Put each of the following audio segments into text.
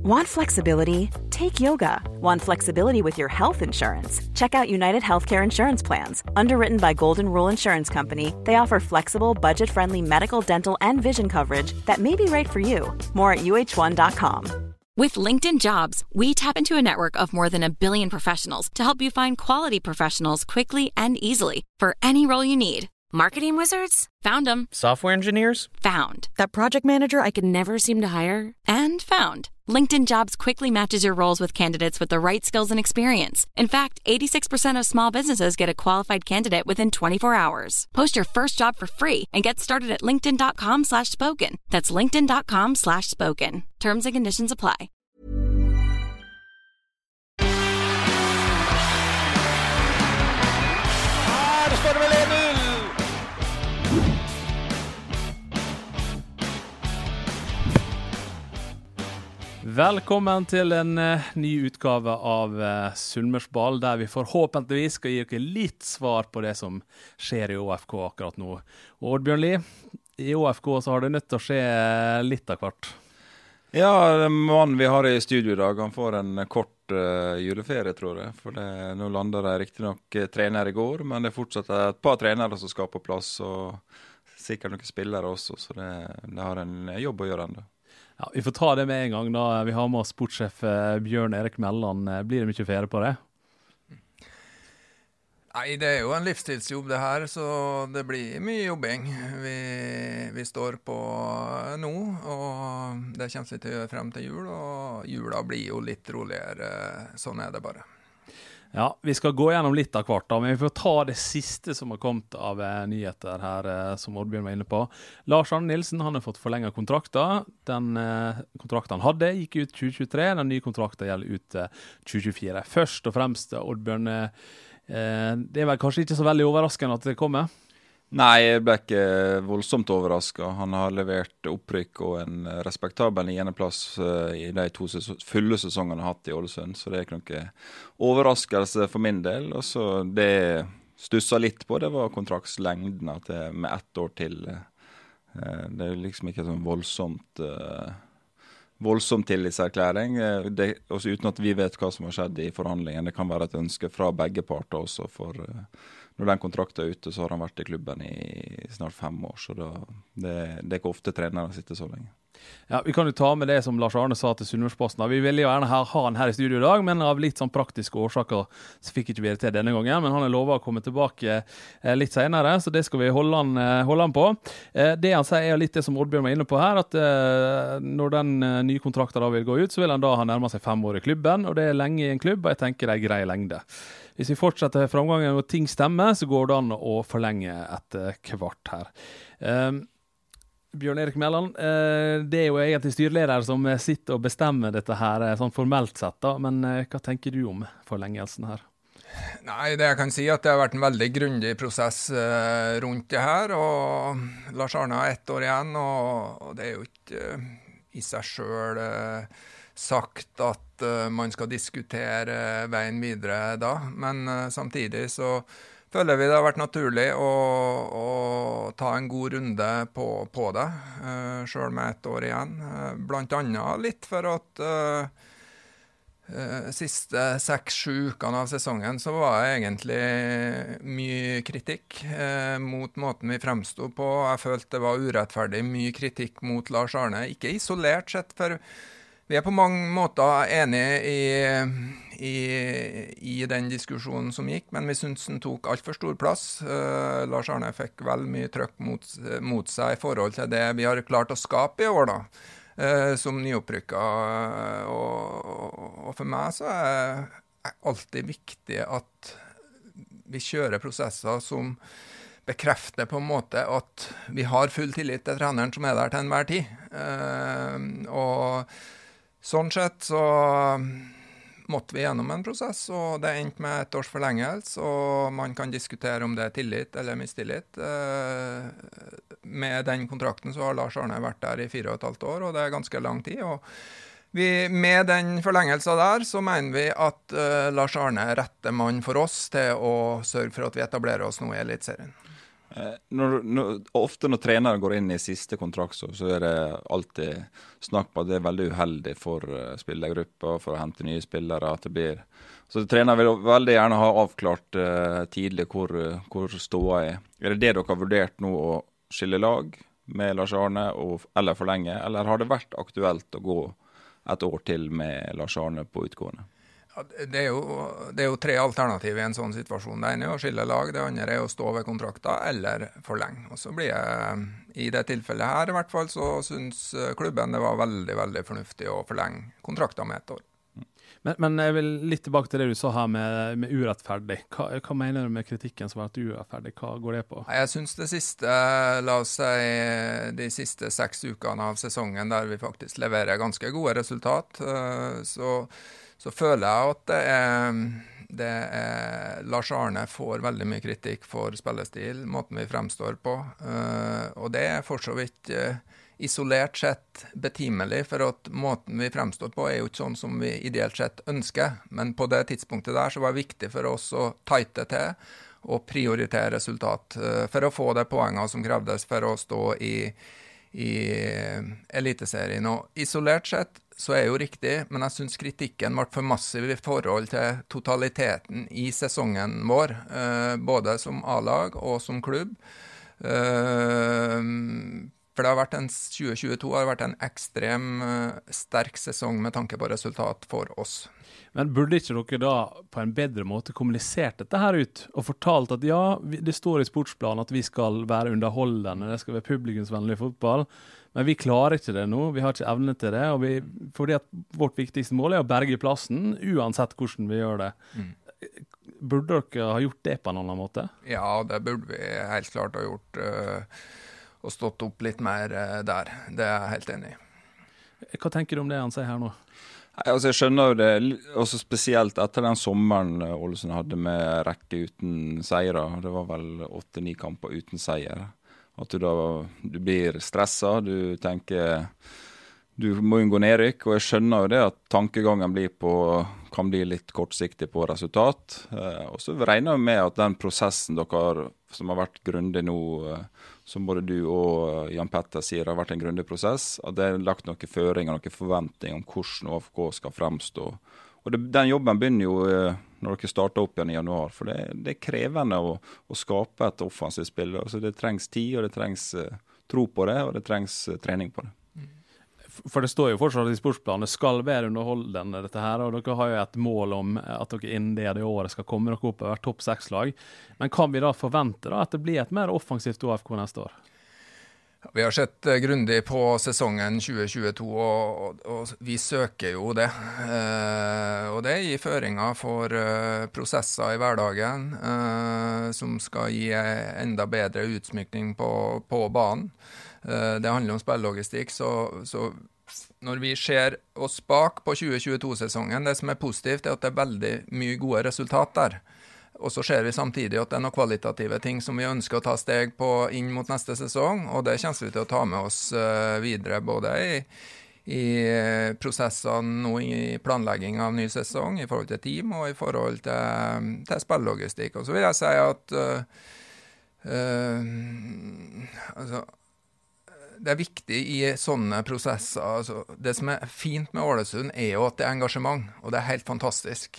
Want flexibility? Take yoga. Want flexibility with your health insurance? Check out United Healthcare Insurance Plans. Underwritten by Golden Rule Insurance Company, they offer flexible, budget-friendly medical, dental, and vision coverage that may be right for you. More at uh1.com. With LinkedIn Jobs, we tap into a network of more than 1 billion professionals to help you find quality professionals quickly and easily for any role you need. Marketing wizards? Found them. Software engineers? Found. That project manager I could never seem to hire? And found. LinkedIn Jobs quickly matches your roles with candidates with the right skills and experience. In fact, 86% of small businesses get a qualified candidate within 24 hours. Post your first job for free and get started at linkedin.com/spoken. That's linkedin.com/spoken. Terms and conditions apply. Det står det vel 1-0. Velkommen til en ny utgave av Sunnmørsball, der vi forhåpentligvis skal gi dere litt svar på det som skjer i ÅFK akkurat nå. Og Oddbjørn Lie, i ÅFK så har det nødt til å skje litt av hvert. Ja, mannen vi har i studio i dag, han får en kort juleferie, tror jeg. For nå lander det riktig nok trener i går, men det er fortsatt et par trenere som skal på plass, og sikkert noen spillere også, så det har en jobb å gjøre enda. Ja, vi får ta det med en gang da. Vi har med oss sportssjef Bjørn Erik Melland. Blir det mye ferie på det? Nei, det er jo en livstidsjobb det her, så det blir mye jobbing. Vi står på nå, og det kommer vi til å gjøre frem til jul, og jula blir jo litt roligere. Sånn er det bare. Ja, vi skal gå gjennom litt av hvert da, men vi får ta det siste som har kommet av nyheter her, som Oddbjørn var inne på. Lars Arne Nilsen, han har fått forlenget kontrakten. Den kontrakten han hadde gikk ut 2023, den nye kontrakten gjelder ut 2024. Først og fremst, Oddbjørn, det er vel kanskje ikke så veldig overraskende at det kommer? Nei, jeg ble ikke voldsomt overrasket. Han har levert opprykk og en respektabel 9. plass i de 2 fulle sesongene han har hatt i Ålesund, så det er ikke noe overraskelse for min del. Og så det stusset litt på, det var kontraktslengden med 1 år til. Det er liksom ikke sånn voldsomt tillitserklæring, også uten at vi vet hva som har skjedd i forhandlingen. Det kan være et ønske fra begge parter også, for når den kontrakten er ute, så har han vært i klubben i snart 5 år, så det er ikke ofte trenere sitter så lenge. Ja, vi kan jo ta med det som Lars Arne sa til Sunnmørsposten. Vi ville jo gjerne ha han her i studio i dag, men av litt sånn praktiske årsaker så fikk ikke vi det til denne gangen, men han har lovet å komme tilbake litt senere, så det skal vi holde han på. Det han sier er litt det som Oddbjørn var inne på her, at når den nye kontrakten da vil gå ut, så vil han da ha nærmet seg 5 år i klubben, og det er lenge i en klubb, og jeg tenker det er grei lengde. Hvis vi fortsetter framgangen og ting stemmer, så går det an å forlenge etter hvert her. Bjørn Erik Melland, det er jo egentlig styreleder som sitter og bestemmer dette her, sånn formelt sett da, men hva tenker du om forlengelsen her? Nei, det jeg kan si at det har vært en veldig grundig prosess rundt det her, og Lars Arne har 1 år igjen, og det er jo ikke i seg selv sagt at man skal diskutere veien videre da, men samtidig så føler vi det har vært naturlig å ta en god runde på det, selv med 1 år igjen. Blant annet litt for at siste 6-7 ukene av sesongen så var det egentlig mye kritikk mot måten vi fremstod på. Jeg følte det var urettferdig mye kritikk mot Lars Arne, ikke isolert sett, for vi er på mange måter enige i den diskusjonen som gikk, men vi synes den tok alt for stor plass. Lars Arne fikk vel mye trøkk mot seg i forhold til det vi har klart å skape i år da, som nyopprykka. Og for meg så er det alltid viktig at vi kjører prosesser som bekrefter på en måte at vi har full tillit til treneren som er der til enhver tid. Og sånn sett så måtte vi gjennom en prosess, og det endte med 1 års forlengelse, og man kan diskutere om det er tillit eller mistillit. Med den kontrakten så har Lars Arne vært der i 4,5 år, og det er ganske lang tid, og med den forlengelsen der så mener vi at Lars Arne er rette mann for oss til å sørge for at vi etablerer oss nå i Eliteserien. Ofte når trenere går inn i siste kontrakt, så det alltid snakk på at det veldig uheldig for spillergrupper, for å hente nye spillere. At det blir. Så trener vil veldig gjerne ha avklart tidlig hvor ståa er. Det dere har vurdert nå å skille lag med Lars Arne eller forlenge, eller har det vært aktuelt å gå et år til med Lars Arne på utgående? Ja, det er jo 3 alternativ i en sånn situasjon. Det ene er å skille lag, det andre er å stå ved kontrakter eller forlenge. Og så blir jeg, i det tilfellet her i hvert fall, så synes klubben det var veldig, veldig fornuftig å forlenge kontrakter med 1 år. Men jeg vil litt tilbake til det du sa her med urettferdig. Hva mener du med kritikken som har vært urettferdig? Hva går det på? Jeg synes det siste, la oss si, de siste 6 ukene av sesongen der vi faktisk leverer ganske gode resultat, så føler jeg at Lars Arne får veldig mye kritikk for spillestil, måten vi fremstår på, og det er for så vidt isolert sett betimelig, for at måten vi fremstår på er jo ikke sånn som vi ideelt sett ønsker, men på det tidspunktet der så var det viktig for oss å tighte til og prioritere resultat, for å få det poenget som krevdes for å stå i eliteserien. Og isolert sett så er jo riktig, men jeg synes kritikken ble for massiv i forhold til totaliteten i sesongen vår, både som A-lag og som klubb. For 2022 har vært en ekstrem sterk sesong med tanke på resultat for oss. Men burde ikke dere da på en bedre måte kommunisert dette her ut, og fortalt at ja, det står i sportsplanen at vi skal være underholdende, det skal være publikumsvennlig fotball, men vi klarer ikke det nå, vi har ikke evne til det, og fordi at vårt viktigste mål er å berge plassen, uansett hvordan vi gjør det. Burde dere ha gjort det på en annen måte? Ja, det burde vi helt klart ha gjort, og stått opp litt mer der. Det er jeg helt enig i. Hva tenker du om det han sier her nå? Altså jeg skjønner jo det, også spesielt etter den sommeren Ålesund hadde med rekke uten seire. Det var vel 8-9 kamper uten seier. At du blir stresset, du tenker du må unngå nedrykk, og jeg skjønner jo det at tankegangen kan bli litt kortsiktig på resultat. Og så regner jeg med at den prosessen dere som har vært grundig nå, som både du og Jan Petter sier har vært en grundig prosess, at det er lagt noen føringer, noen forventninger om hvordan AFK skal fremstå. Og den jobben begynner jo når dere starter opp igjen i januar, for det er krevende å skape et offensivt spill. Altså det trengs tid, og det trengs tro på det, og det trengs trening på det. For det står jo fortsatt i sportsplanen, det skal være underholdende dette her, og dere har jo et mål om at dere innen det året skal komme dere opp og være topp 6-lag. Men kan vi da forvente at det blir et mer offensivt AFK neste år? Vi har sett grundig på sesongen 2022, og vi søker jo det. Og det gir føringer for prosesser i hverdagen, som skal gi enda bedre utsmykning på banen. Det handler om spillelogistikk, så når vi ser oss bak på 2022-sesongen, det som er positivt er at det er veldig mye gode resultat der. Og så ser vi samtidig at det er noen kvalitative ting som vi ønsker å ta steg på inn mot neste sesong, og det kommer vi til å ta med oss videre, både i prosessene nå i planlegging av ny sesong, i forhold til team og i forhold til spillelogistikk. Og så vil jeg si at det er viktig i sånne prosesser. Altså, det som er fint med Ålesund er jo at det er engasjement, og det er helt fantastisk.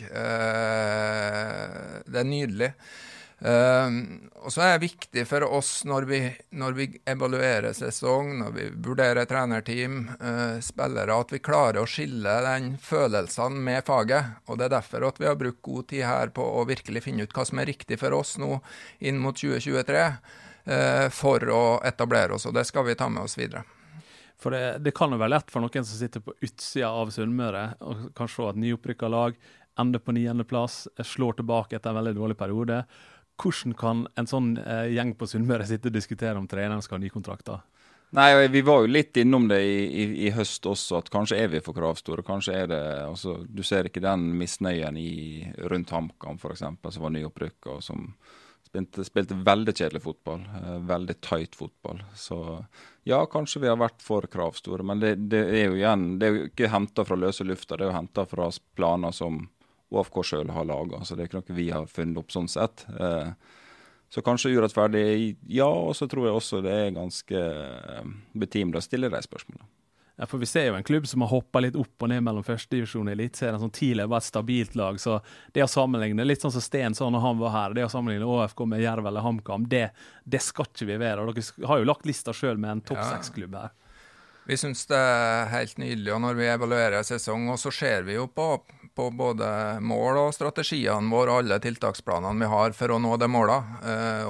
Det er nydelig. Og så er det viktig for oss når vi evaluerer sesong, når vi vurderer trenerteam, spillere, at vi klarer å skille den følelsen med faget. Og det er derfor at vi har brukt god tid her på å virkelig finne ut hva som er riktig for oss nå inn mot 2023. For å etablere oss, og det skal vi ta med oss videre. For det kan jo være lett for noen som sitter på utsida av Sunnmøre og kan se et nyopprykket lag ender på 9. plass, slår tilbake etter en veldig dårlig periode. Hvordan kan en sånn gjeng på Sunnmøre sitte og diskutere om treneren skal ha nye kontrakter? Nei, vi var jo litt innom det i høst også, at kanskje er vi for kravstore, kanskje er det, altså, du ser ikke den misnøyen rundt HamKam for eksempel, som var nyopprykket og som spilte veldig kjedelig fotball, veldig tight fotball. Så ja, kanskje vi har vært for kravstore, men det er jo igjen, det er jo ikke hentet fra løse lufta, det er jo hentet fra planer som AFK selv har laget, så det er ikke noe vi har funnet opp sånn sett. Så kanskje urettferdig, ja, og så tror jeg også det ganske betimelig å stille de spørsmålene. Ja, for vi ser jo en klubb som har hoppet litt opp og ned mellom første divisjon i Eliteserien, som tidligere var et stabilt lag, så det å sammenligne, litt sånn som Sten sa når han var her, det å sammenligne ÅFK med Jerv eller HamKam, det skal ikke vi være, og dere har jo lagt lista selv med en topp 6-klubb her. Vi synes det er helt nydelig, og når vi evaluerer sesong, og så ser vi jo på både mål og strategiene våre, alle tiltaksplanene vi har for å nå det målet.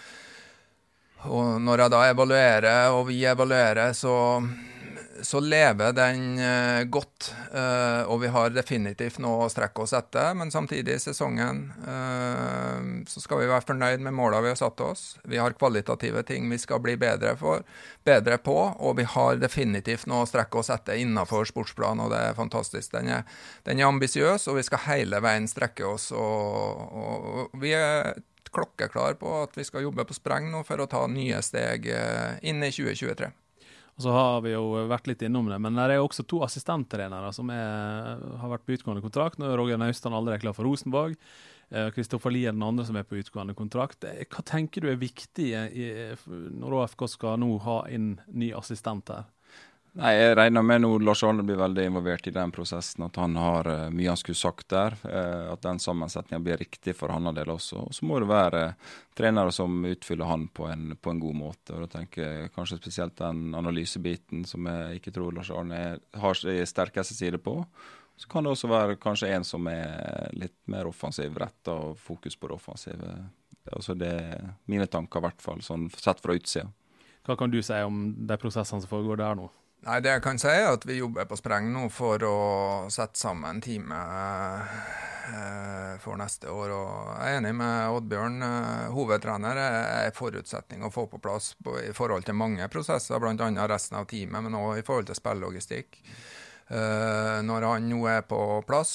Og når jeg da evaluerer, og vi evaluerer, så lever den godt, og vi har definitivt noe å strekke oss etter, men samtidig i sesongen så skal vi være fornøyd med målene vi har satt oss. Vi har kvalitative ting vi skal bli bedre på, og vi har definitivt noe å strekke oss etter innenfor sportsplan, og det er fantastisk. Den er ambisiøs, og vi skal hele veien strekke oss, og vi er klokkeklar på at vi skal jobbe på spreng nå for å ta nye steg inn i 2023. Og så har vi jo vært litt innom det, men det er også 2 assistenttrenere som har vært på utgående kontrakt. Nå er Roger Naustdal allerede klar for Rosenborg. Kristoffer Lie er den andre som er på utgående kontrakt. Hva tenker du er viktig når ÅFK skal nå ha inn ny assistent her? Nei, jeg regner med nå Lars Arne blir veldig involvert i den prosessen, at han har mye han skulle sagt der, at den sammensetningen blir riktig for han og del også. Og så må det være trenere som utfyller han på en god måte, og da tenker jeg kanskje spesielt den analysebiten som jeg ikke tror Lars Arne har sterkeste side på. Så kan det også være kanskje en som er litt mer offensiv rett og fokus på det offensive. Altså det er mine tanker i hvert fall, sånn sett fra utsida. Hva kan du si om de prosessene som foregår der nå? Nei, det jeg kan si er at vi jobber på spreng nå for å sette sammen teamet for neste år, og jeg er enig med Oddbjørn. Hovedtrener er forutsetning å få på plass i forhold til mange prosesser, blant annet resten av teamet, men også i forhold til spillelogistikk. Når han nå er på plass,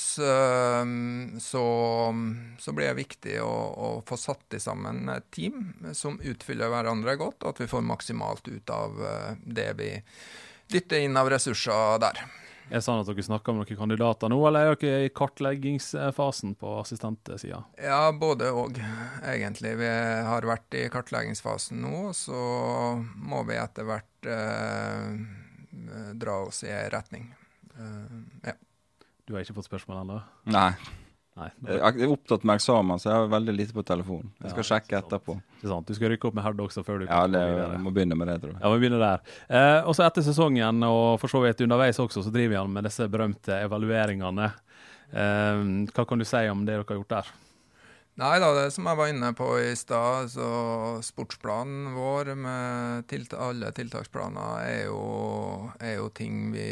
så blir det viktig å få satt i sammen et team som utfyller hverandre godt, og at vi får maksimalt ut av det vi dytte inn av ressurser der. Er det sånn at dere snakker om noen kandidater nå, eller er dere i kartleggingsfasen på assistentsida? Ja, både og, egentlig. Vi har vært i kartleggingsfasen nå, så må vi etter hvert dra oss i en retning. Ja. Du har ikke fått spørsmål ennå? Nei. Jeg er opptatt med eksamen, så jeg har veldig lite på telefonen. Jeg skal sjekke etterpå. Det er sant. Du skal rykke opp med Herd også før du kan må begynne med det, tror jeg. Ja, vi begynner der. Og så etter sesongen, og for så vidt underveis også, så driver han med disse berømte evalueringene. Hva kan du si om det dere har gjort der? Nei da, det som jeg var inne på i sted, så sportsplanen vår med alle tiltaksplaner er jo ting vi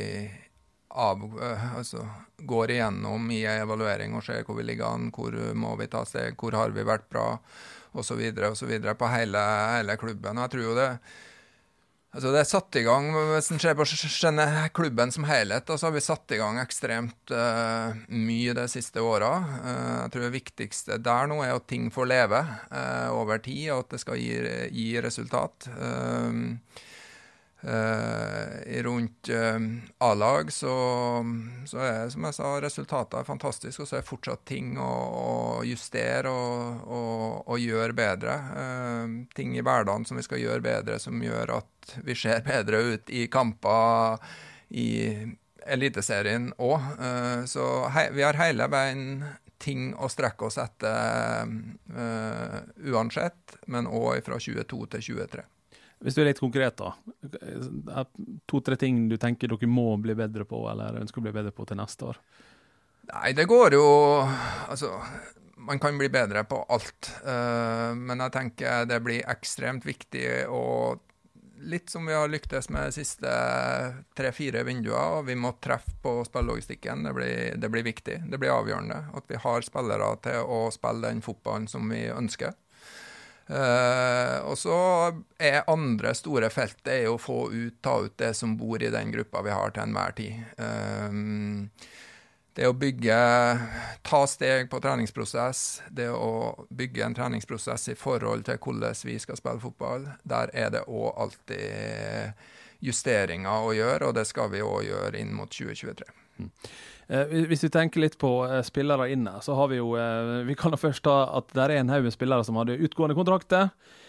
går igjennom i evaluering og ser hvor vi ligger an, hvor må vi ta steg, hvor har vi vært bra, og så videre på hele klubben. Og jeg tror jo det er satt i gang, hvis en ser på klubben som helhet, så har vi satt i gang ekstremt mye de siste årene. Jeg tror det viktigste der nå er at ting får leve over tid, og at det skal gi resultat. Rundt A-lag så er, som jeg sa, resultatet er fantastisk, og så er fortsatt ting å justere og gjøre bedre. Ting i hverdagen som vi skal gjøre bedre, som gjør at vi ser bedre ut i kamper i Eliteserien også. Så vi har hele veien ting å strekke oss etter uansett, men også fra 22 til 23. Hvis du er litt konkret da, 2-3 ting du tenker dere må bli bedre på, eller ønsker å bli bedre på til neste år? Nei, det går jo, man kan bli bedre på alt, men jeg tenker det blir ekstremt viktig, og litt som vi har lyktes med de siste 3-4 vinduer, og vi må treffe på spillelogistikken, det blir viktig, det blir avgjørende, at vi har spillere til å spille den fotballen som vi ønsker. Og så er andre store feltet er å ta ut det som bor i den gruppa vi har til enhver tid. Det å ta steg på treningsprosess, det å bygge en treningsprosess i forhold til hvordan vi skal spille fotball, der er det også alltid justeringer å gjøre, og det skal vi også gjøre inn mot 2023. Hvis vi tenker litt på spillere inne, så har vi jo, vi kan da først ta at det en haug med spillere som hadde utgående kontrakter,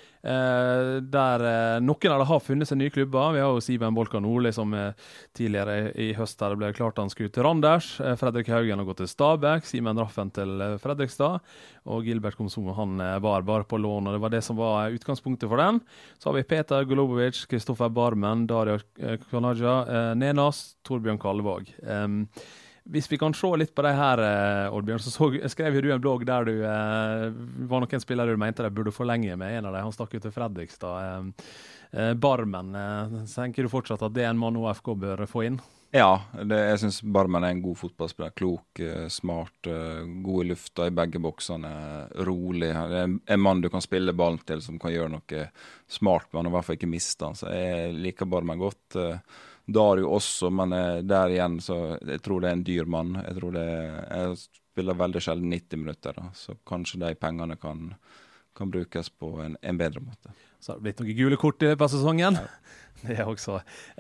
der noen av dem har funnet seg nye klubber. Vi har jo Simen Bolka Nordli som tidligere i høst der det ble klart han skulle til Randers. Fredrik Haugen har gått til Stabæk, Simen Raffen til Fredrikstad, og Gilbert Komsom han var bare på lån, og det var det som var utgangspunktet for den. Så har vi Peter Golobovic, Kristoffer Barmen, Dario Kanaja, Nenas, Torbjørn Kallevåg. Hvis vi kan se litt på det her, Oddbjørn, så skrev du en blogg der du var noen spillere du mente de burde forlenge med en av dem. Han stakk ut til Fredrikstad. Barmen, tenker du fortsatt at det en mann OFK bør få inn? Ja, jeg synes Barmen en god fotballspiller. Klok, smart, god i lufta i begge boksene, rolig. Det en mann du kan spille ballen til som kan gjøre noe smart, men i hvert fall ikke miste han. Så jeg liker Barmen godt. Dario også, men der igjen så jeg tror det en dyr mann. Jeg spiller veldig sjelden 90 minutter, da, så kanskje de pengene kan brukes på en bedre måte. Så har det blitt noen gule kort i løpet av sesongen. Ja. Det også.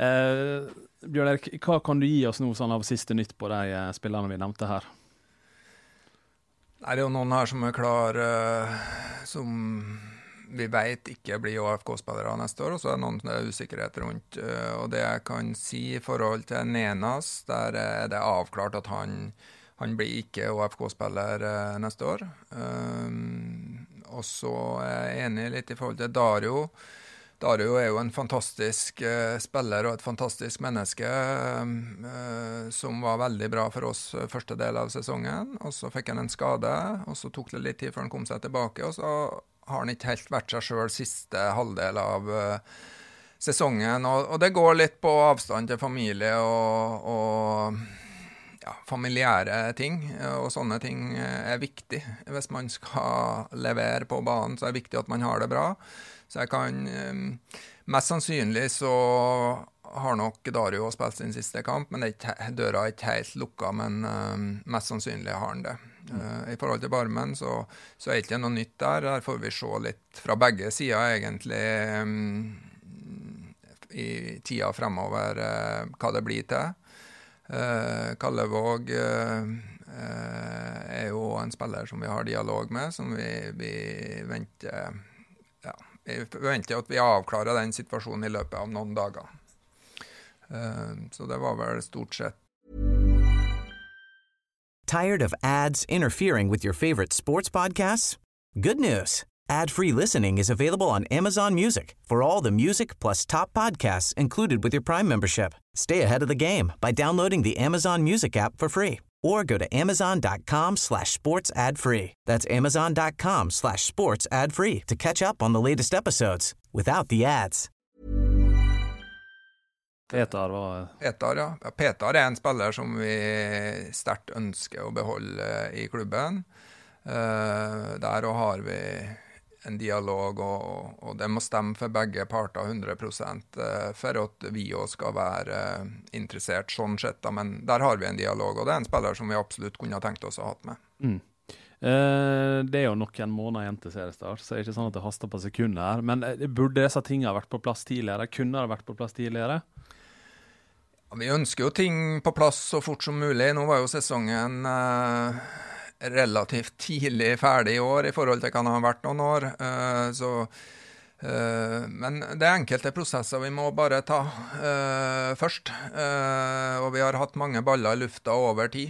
Bjørn Erik, hva kan du gi oss nå sånn av siste nytt på de spillerne vi nevnte her? Det er jo noen her som klar, som vi vet ikke blir AFK-spillere neste år, og så noen som det usikkerhet rundt. Og det jeg kan si i forhold til Nenas, der det avklart at han blir ikke AFK-spiller neste år. Og så jeg enig litt i forhold til Dario. Dario jo en fantastisk spiller og et fantastisk menneske som var veldig bra for oss første del av sesongen. Og så fikk han en skade, og så tok det litt tid før han kom seg tilbake, og så har han ikke helt vært seg selv siste halvdel av sesongen. Og det går litt på avstand til familie og ja, familiære ting. Og sånne ting viktig. Hvis man skal levere på banen, så det viktig at man har det bra. Så jeg kan mest sannsynlig så har nok Dario spilt sin siste kamp, men døra ikke helt lukka, men mest sannsynlig har han det. I forhold til Barmen så det ikke noe nytt der. Der får vi se litt fra begge sider egentlig i tida fremover hva det blir til. Kallevåg jo en spiller som vi har dialog med, som vi venter vi venter at vi avklarer den situasjonen i løpet av noen dager. Så det var vel stort sett. Tired of ads interfering with your favorite sports podcasts? Good news. Ad-free listening is available on Amazon Music for all the music plus top podcasts included with your Prime membership. Stay ahead of the game by downloading the Amazon Music app for free or go to amazon.com/sports ad free. That's amazon.com/sports ad free to catch up on the latest episodes without the ads. Petar var... Petar, ja. Petar en spiller som vi sterkt ønsker å beholde i klubben. Der har vi en dialog, og det må stemme for begge parter 100% for at vi også skal være interessert sånn sett. Da. Men der har vi en dialog, og det en spiller som vi absolutt kunne ha tenkt oss å ha hatt med. Mm. Det jo noen måneder igjen til seriestart, så det ikke sånn at det haster på sekunder. Men burde disse tingene vært på plass tidligere? Kunne det vært på plass tidligere? Vi ønsker jo ting på plass så fort som mulig. Nå var jo sesongen relativt tidlig ferdig i år i forhold til hva det har vært noen år. Men det enkelte prosesser vi må bare ta først. Og vi har hatt mange baller i lufta over tid.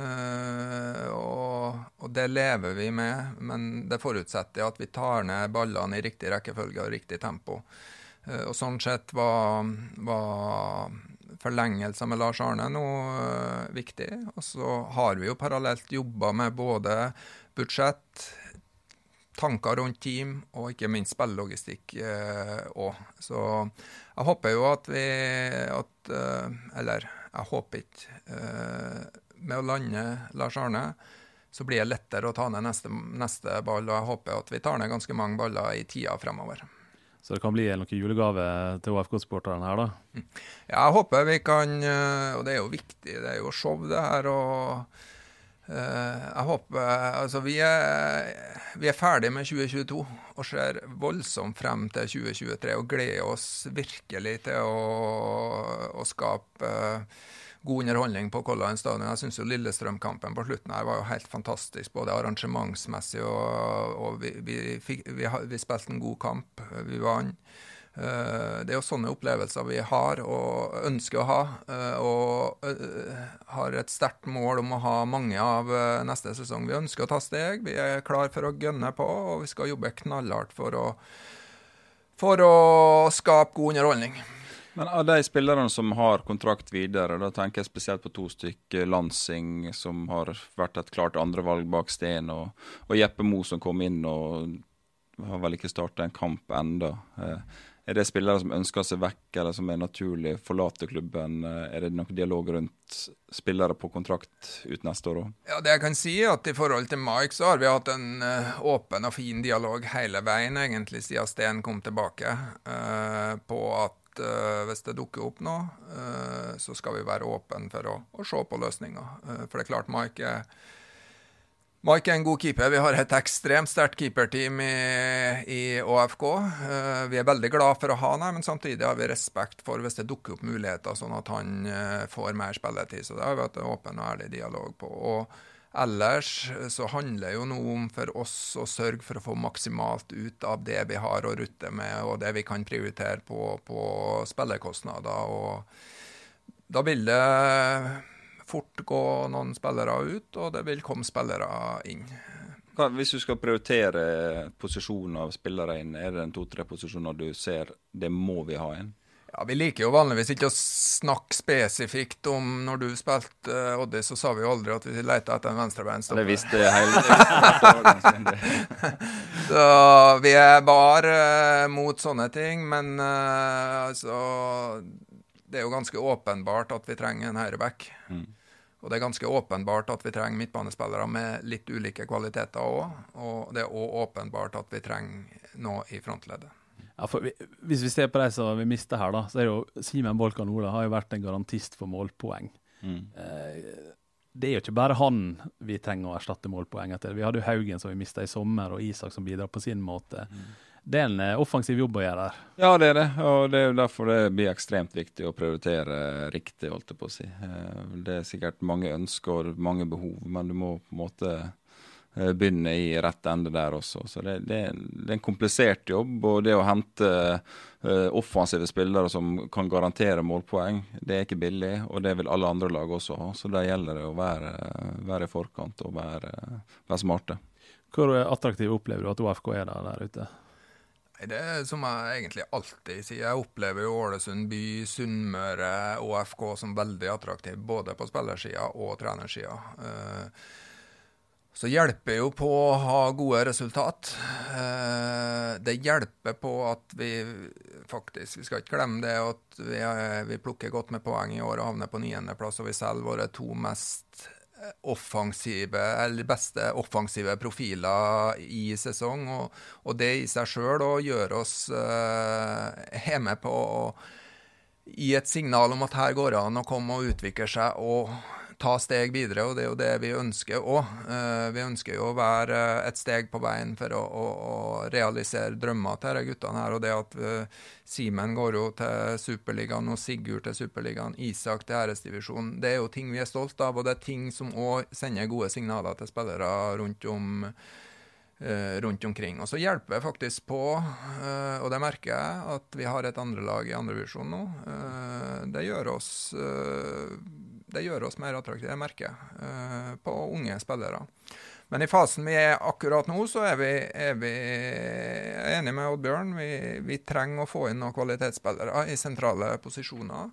Og det lever vi med, men det forutsetter at vi tar ned ballene i riktig rekkefølge og riktig tempo. Og sånn sett var forlengelser med Lars Arne nå viktig. Og så har vi jo parallelt jobbet med både budsjett, tanker rundt team, og ikke minst spillelogistikk også. Så jeg håper jo at jeg håper ikke, med å lande Lars Arne, så blir det lettere å ta ned neste ball, og jeg håper at vi tar ned ganske mange baller i tida fremover. Så det kan bli noen julegave til OFK-sporterne her da? Ja, jeg håper vi kan, og det jo viktig, det jo show det her, og jeg håper, altså vi ferdig med 2022 og ser voldsomt frem til 2023 og gleder oss virkelig til å skape god underholdning på Color Line Stadion. Jeg synes jo Lillestrøm-kampen på slutten her var jo helt fantastisk, både arrangementsmessig og vi spilte en god kamp, vi vant. Det er jo sånne opplevelser vi har og ønsker å ha, og har et sterkt mål om å ha mange av neste sesong. Vi ønsker å ta steg, vi er klar for å gønne på, og vi skal jobbe knallhardt for å skape god underholdning. Men av de spillerne som har kontrakt videre, da tenker jeg spesielt på 2 stykker, Lansing, som har vært et klart andrevalg bak Sten, og Jeppe Mo som kom inn og har vel ikke startet en kamp enda. Er det spillere som ønsker seg vekk, eller som er naturlig forlate klubben? Er det noen dialog rundt spillere på kontrakt ut neste år også? Ja, det jeg kan si er at i forhold til Mike så har vi hatt en åpen og fin dialog hele veien, egentlig, siden Sten kom tilbake, på at hvis det dukker opp nå, så skal vi være åpne for å se på løsninger. For det er klart, Mike er en god keeper. Vi har et ekstremt sterkt keeperteam i ÅFK. Vi er veldig glad for å ha han, men samtidig har vi respekt for hvis det dukker opp muligheter, sånn at han får mer spilletid. Så det har vi hatt en åpen og ærlig dialog på. Og ellers så handler jo noe om for oss å sørge for å få maksimalt ut av det vi har å rutte med, og det vi kan prioritere på spillerkostnader. Og da vil det fort gå noen spillere ut, og det vil komme spillere inn. Hvis du skal prioritere posisjoner av spillere inn, er det en 2-3 posisjoner du ser, det må vi ha inn? Ja, vi liker jo vanligvis ikke å snakke spesifikt om når du spilte Oddi, så sa vi jo aldri at vi leter etter en venstrebeinstopper. Det visste jeg hele Så vi er bare mot sånne ting, men altså, det er jo ganske åpenbart at vi trenger en høyreback. Og det er ganske åpenbart at vi trenger midtbanespillere med litt ulike kvaliteter også. Og det er også åpenbart at vi trenger noe i frontleddet. Ja, for hvis vi ser på det som vi mister her, da, så er jo Simen Bolkan Ola har jo vært en garantist for målpoeng. Det er jo ikke bare han vi trenger å erstatte målpoeng etter. Vi hadde jo Haugen som vi mistet i sommer, og Isak som bidrar på sin måte. Det er en offensiv jobb å gjøre her. Ja, det er det, og det er jo derfor det blir ekstremt viktig å prioritere riktig, holdt jeg på å si. Det er sikkert mange ønsker og mange behov, men du må på en måte begynne i rett ende der også. Så det er en komplisert jobb, og det å hente offensive spillere som kan garantere målpoeng, det er ikke billig, og det vil alle andre lag også ha. Så der gjelder det å være i forkant og være smarte. Hvor attraktiv opplever du at ÅFK er der ute? Det er som jeg egentlig alltid sier. Jeg opplever jo Ålesund by, Sunnmøre, ÅFK som veldig attraktiv, både på spillersiden og trenersiden. Så hjelper jo på å ha gode resultat. Det hjelper på at vi faktisk, vi skal ikke glemme det, at vi plukker godt med poeng i år og havner på 9. plass, og vi selger våre 2 mest offensive, eller beste offensive profiler i sesong, og det i seg selv og gjør oss hjemme på å gi et signal om at her går det an å komme og utvikle seg og ta steg videre, og det er jo det vi ønsker også. Vi ønsker jo å være et steg på veien for å realisere drømmer til disse guttene her, og det at Simen går jo til Superligaen og Sigurd til Superligaen, Isak til æresdivisjonen, det er jo ting vi er stolt av, og det er ting som også sender gode signaler til spillere rundt omkring. Og så hjelper jeg faktisk på, og det merker jeg, at vi har et andre lag i andre divisjon nå. Det gjør oss mer attraktive, jeg merker, på unge spillere. Men i fasen vi er akkurat nå, så er vi enige med Oddbjørn. Vi trenger å få inn noen kvalitetsspillere i sentrale posisjoner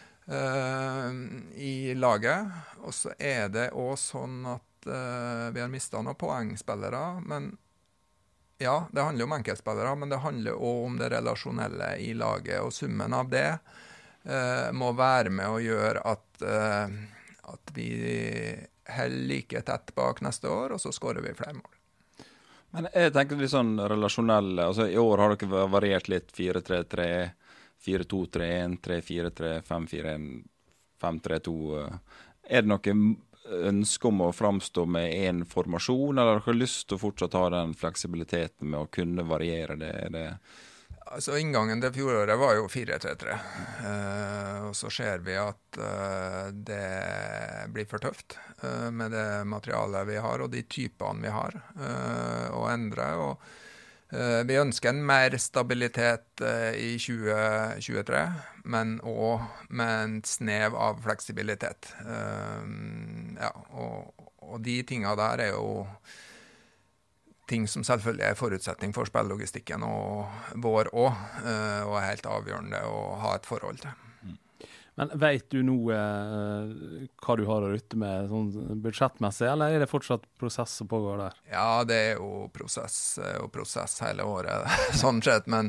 i laget. Og så er det også sånn at vi har mistet noen poengspillere, men ja, det handler om enkeltspillere, men det handler også om det relasjonelle i laget, og summen av det må være med å gjøre at vi holder like tett bak neste år, og så skårer vi flere mål. Men jeg tenker litt sånn relasjonelle, altså i år har dere variert litt 4-3-3, 4-2-3-1, 3-4-3, 5-4-1, 5-3-2. Er det noe ønske om å framstå med en formasjon, eller har dere lyst til å fortsatt ha den fleksibiliteten med å kunne variere det? Altså inngangen til fjoråret var jo 4-3-3, og så ser vi at det blir for tøft med det materialet vi har og de typene vi har å endre, og vi ønsker en mer stabilitet i 2023, men også med en snev av fleksibilitet. Ja, og de tingene der jo ting som selvfølgelig forutsetning for spillelogistikken og vår også, og helt avgjørende å ha et forhold til. Men vet du nå hva du har å rutte med sånn budsjettmessig, eller det fortsatt prosess som pågår der? Ja, det jo prosess hele året, sånn sett, men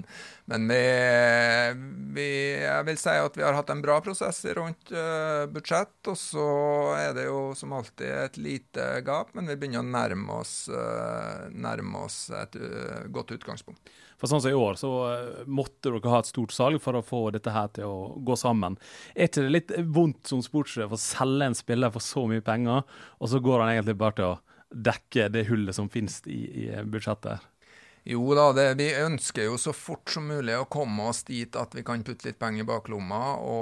jeg vil si at vi har hatt en bra prosess rundt budsjett, og så det jo som alltid et lite gap, men vi begynner å nærme oss et godt utgangspunkt. For sånn som i år, så måtte dere ha et stort salg for å få dette her til å gå sammen. Ikke det litt vondt som sportssjef å selge en spiller for så mye penger, og så går han egentlig bare til å dekke det hullet som finnes i budsjettet? Jo da, vi ønsker jo så fort som mulig å komme oss dit at vi kan putte litt penger i baklomma,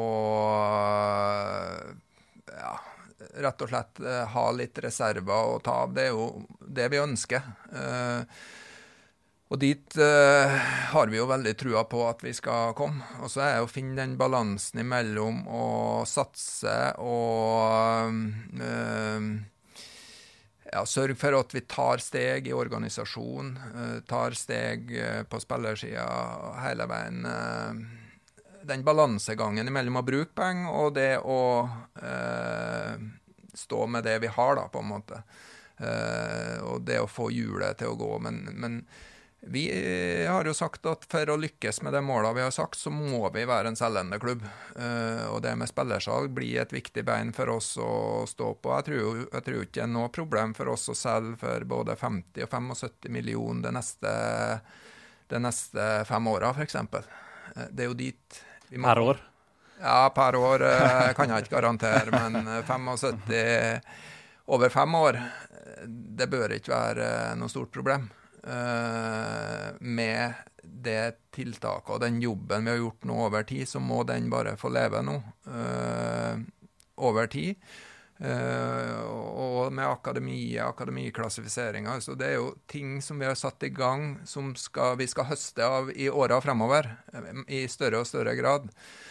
og ja, rett og slett ha litt reserver å ta av. Det jo det vi ønsker. Og dit har vi jo veldig trua på at vi skal komme. Og så det å finne den balansen imellom å satse og sørge for at vi tar steg i organisasjon, tar steg på spillersiden hele veien. Den balansegangen imellom å bruke penger og det å stå med det vi har, da, på en måte. Og det å få hjulet til å gå. Men vi har jo sagt at for å lykkes med de målene vi har sagt, så må vi være en selgende klubb. Og det med spillersalg blir et viktig bein for oss å stå på. Jeg tror ikke det noe problem for oss å selge for både 50 og 75 millioner de neste 5 årene, for eksempel. Det jo dit vi må. Per år? Ja, per år kan jeg ikke garantere, men 75 over 5 år, det bør ikke være noe stort problem. Med det tiltaket og den jobben vi har gjort nå over tid, så må den bare få leve nå over tid. Og med akademiklassifiseringer, så det jo ting som vi har satt i gang som vi skal høste av i årene fremover i større og større grad.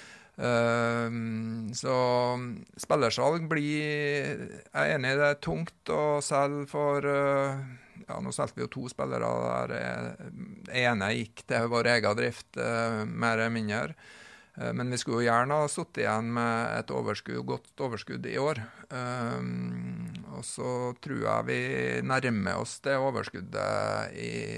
Så spillersalg blir, jeg enig, det tungt å selge for nå selgte vi jo 2 spillere der. Ene gikk til vår egen drift, mer eller mindre. Men vi skulle jo gjerne ha suttet igjen med et godt overskudd i år. Og så tror jeg vi nærmer oss det overskuddet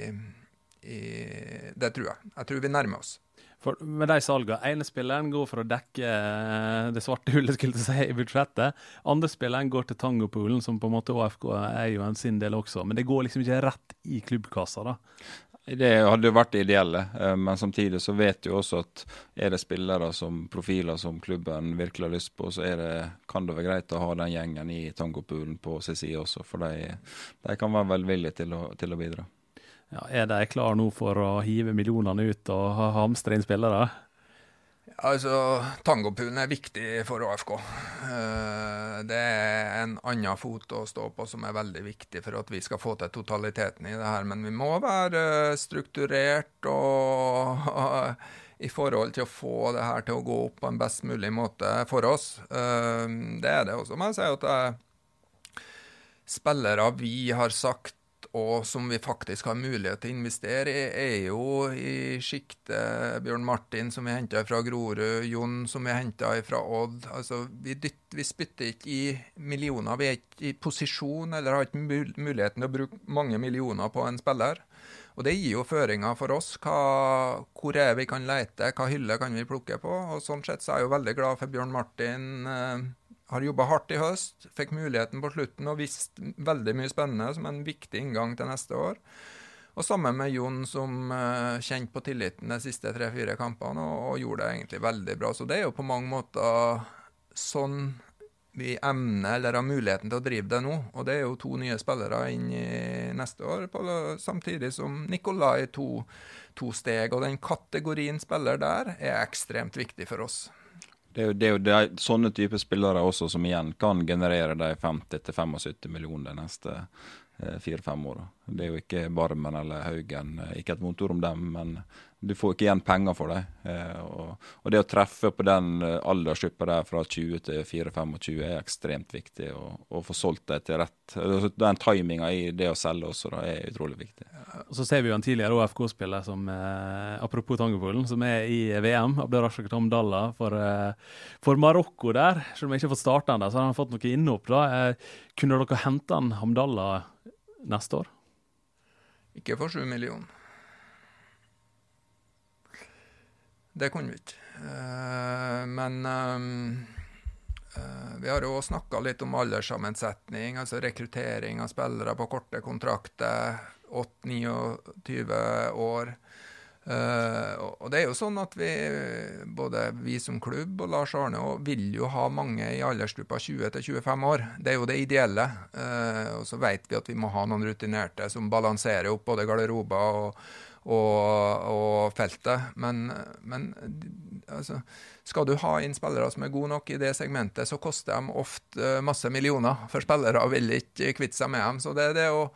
det tror jeg. Jeg tror vi nærmer oss. For med de salgene, ene spilleren går for å dekke det svarte hullet, skulle jeg si, i budsjettet. Andre spilleren går til Tangopoolen, som på en måte AFK jo en sin del også. Men det går liksom ikke rett i klubbkassa, da. Det hadde jo vært ideelle, men samtidig så vet jo også at det spillere som profiler som klubben virkelig har lyst på, så kan det være greit å ha den gjengen i Tangopoolen på sin side også, for de kan være velvillige til å bidra. Ja, de klar nå for å hive millionene ut og hamstre inn spillere? Altså, Tangopoolen viktig for AFK. Det en annen fot å stå på som veldig viktig for at vi skal få til totaliteten i det her. Men vi må være strukturert og i forhold til å få det her til å gå opp på en best mulig måte for oss. Det det også. Men jeg sier at spillere vi har sagt og som vi faktisk har mulighet til å investere i, jo i skiktet Bjørn Martin, som vi hentet fra Grorud, Jon, som vi hentet fra Odd. Altså, vi spytter ikke i millioner, vi ikke i posisjon, eller har ikke muligheten til å bruke mange millioner på en spiller. Og det gir jo føringer for oss, hvor vi kan lete, hva hylle kan vi plukke på, og sånn sett så jeg jo veldig glad for Bjørn Martin, har jobbet hardt i høst, fikk muligheten på slutten og visst veldig mye spennende som en viktig inngang til neste år. Og sammen med Jon som kjente på tilliten de siste 3-4 kampene og gjorde det egentlig veldig bra. Så det jo på mange måter sånn vi emner eller har muligheten til å drive det nå. Og det jo 2 nye spillere inn i neste år, samtidig som Nikolai 2 steg. Og den kategorien spiller der ekstremt viktig for oss. Det er jo sånne type spillere også som igjen kan generere de 50-75 millioner de neste 4-5 år. Det jo ikke Barmen eller Haugen, ikke et motor om dem, men du får ikke igjen penger for det. Og det å treffe på den aldersgruppen der fra 20 til 4-25 ekstremt viktig, å få solgt det til rett. Den timingen i det å selge også da, utrolig viktig. Og så ser vi jo en tidligere OFK-spiller som, apropos Tangerpolen, som i VM, Abderrashid Hamdallah for Marokko der, som ikke har fått startet enda, så har han fått noe innopp da. Kunne dere hente han Hamdallah neste år? Ikke for 7 millioner. Det kunne vi ikke. Men vi har jo snakket litt om alderssammensetning, altså rekruttering av spillere på korte kontrakter, 8-29 år. Og det jo sånn at både vi som klubb og Lars Arne vil jo ha mange i aldersgruppa 20-25 år. Det jo det ideelle. Og så vet vi at vi må ha noen rutinerte som balanserer opp både garderober og feltet, men altså, skal du ha inn spillere som gode nok i det segmentet, så koster de ofte masse millioner, for spillere vil ikke kvitte seg med dem. Så det å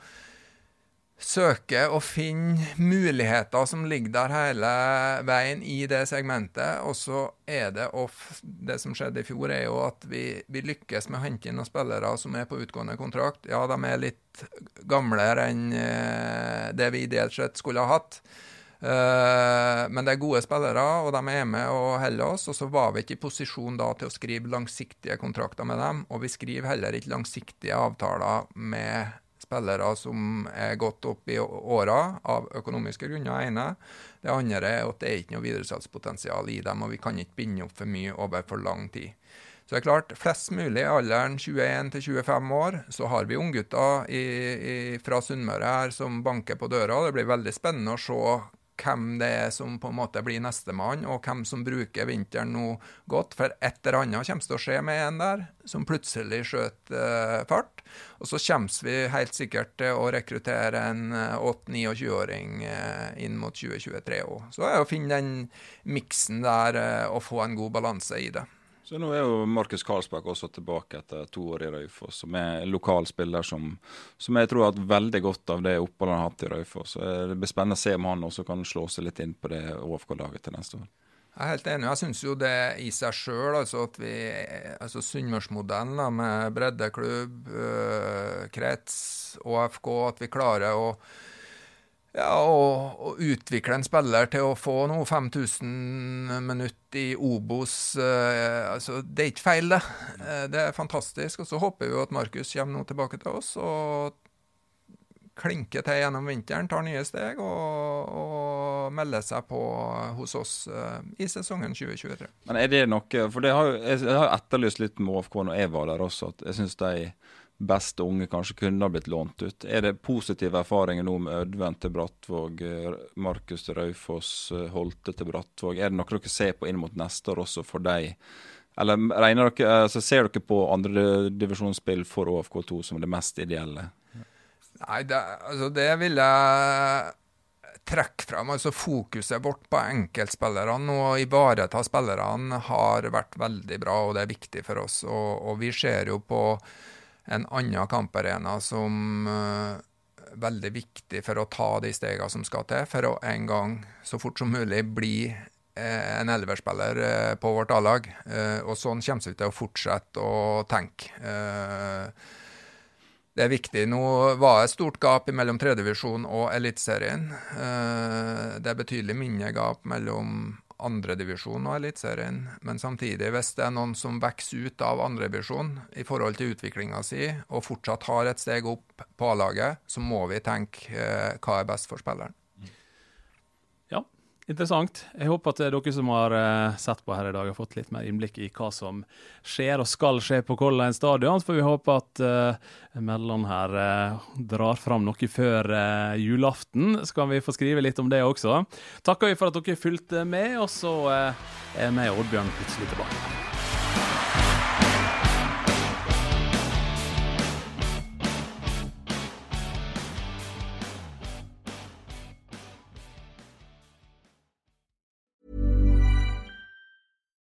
søke og finne muligheter som ligger der hele veien i det segmentet, og så det som skjedde i fjor jo at vi lykkes med å hente inn noen spillere som på utgående kontrakt. Ja, de litt gamlere enn det vi ideelt sett skulle ha hatt. Men det gode spillere, og de med og holder oss, og så var vi ikke i posisjon da til å skrive langsiktige kontrakter med dem, og vi skriver heller ikke langsiktige avtaler med spillere som gått opp i åra av økonomiske grunner ene. Det andre at det ikke noe videresalgspotensial i dem, og vi kan ikke binde opp for mye over for lang tid. Så det klart, flest mulig i alderen 21 til 25 år, så har vi unggutter fra Sunnmøre her som banker på døra. Det blir veldig spennende å se hvem det som på en måte blir nestemann, og hvem som bruker vinteren nå godt, for et eller annet kommer til å skje med en der, som plutselig skjøt fart, og så kommer vi helt sikkert til å rekruttere en 8-29-åring inn mot 2023 også. Så å finne den miksen der, og få en god balanse i det. Så nå jo Markus Karlsbakk også tilbake etter 2 år i Raufoss, som en lokal spiller som jeg tror har hatt veldig godt av det oppholdet han har hatt i Raufoss. Det blir spennende å se om han også kan slå seg litt inn på det OFK-laget til neste år. Jeg helt enig. Jeg synes jo det i seg selv, altså Sunnmørsmodellen med breddeklubb, krets, OFK, at vi klarer å utvikle en spiller til å få noe 5000 minutter i Obos, altså det ikke feil det. Det fantastisk, og så håper vi jo at Markus kommer nå tilbake til oss og klinker til gjennom vinteren, tar nye steg og melder seg på hos oss i sesongen 2023. Men det noe, for jeg har etterlyst litt med OFK når jeg var der også, at jeg synes de beste unge kanskje kunne ha blitt lånt ut. Det positive erfaringer nå med Ødven til Brattvåg, Markus til Raufoss, Holte til Brattvåg? Det noe dere ser på inn mot neste år også for deg? Eller ser dere på andre divisjonsspill for OFK2 som det mest ideelle? Nei, det vil jeg trekke frem. Altså fokuset vårt på enkeltspillerne og ivareta spillerne har vært veldig bra, og det viktig for oss. Og vi ser jo på en annen kamparena som veldig viktig for å ta de stegene som skal til, for å en gang så fort som mulig bli en 11-spiller på vårt A-lag. Og sånn kommer vi til å fortsette å tenke. Det viktig. Nå var det et stort gap mellom 3. divisjon og elitserien. Det betydelig mindre gap mellom 2. divisjon og elitserien, men samtidig, hvis det noen som vokser ut av 2. divisjon i forhold til utviklingen sin, og fortsatt har et steg opp på A-laget, så må vi tenke hva best for spilleren. Ja, interessant. Jeg håper at dere som har sett på her i dag har fått litt mer innblikk i hva som skjer og skal skje på Color Line Stadion, for vi håper at Melland her drar fram noe før julaften. Skal vi få skrive litt om det også. Takker vi for at dere fulgte med, og så meg og Oddbjørn plutselig tilbake.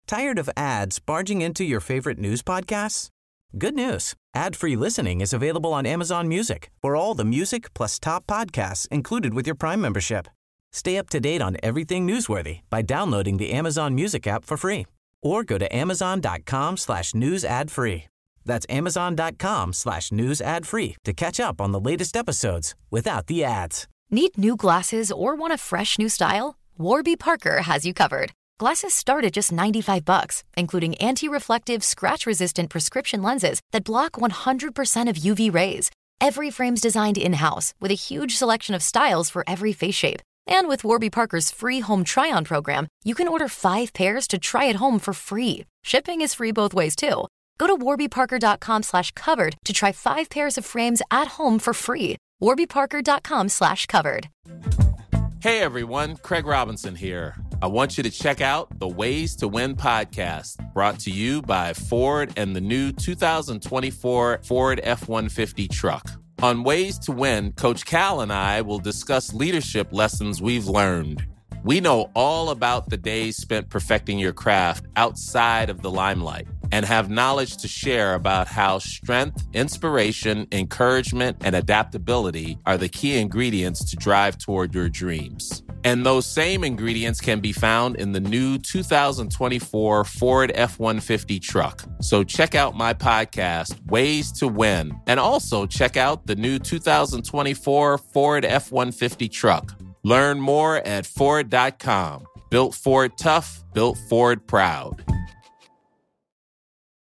Tired of ads barging into your favorite news podcasts? Good news. Ad-free listening is available on Amazon Music for all the music plus top podcasts included with your Prime membership. Stay up to date on everything newsworthy by downloading the Amazon Music app for free or go to amazon.com/news ad free. That's amazon.com/news ad free to catch up on the latest episodes without the ads. Need new glasses or want a fresh new style? Warby Parker has you covered. Glasses start at just $95, including anti-reflective, scratch-resistant prescription lenses that block 100% of UV rays. Every frame's designed in-house with a huge selection of styles for every face shape. And with Warby Parker's free home try-on program, you can order 5 pairs to try at home for free. Shipping is free both ways, too. Go to warbyparker.com/covered to try 5 pairs of frames at home for free. warbyparker.com/covered. Hey everyone, Craig Robinson here. I want you to check out the Ways to Win podcast, brought to you by Ford and the new 2024 Ford F-150 truck. On Ways to Win, Coach Cal and I will discuss leadership lessons we've learned. We know all about the days spent perfecting your craft outside of the limelight and have knowledge to share about how strength, inspiration, encouragement, and adaptability are the key ingredients to drive toward your dreams. And those same ingredients can be found in the new 2024 Ford F-150 truck. So check out my podcast, Ways to Win, and also check out the new 2024 Ford F-150 truck. Learn more at Ford.com. Built Ford tough, built Ford proud.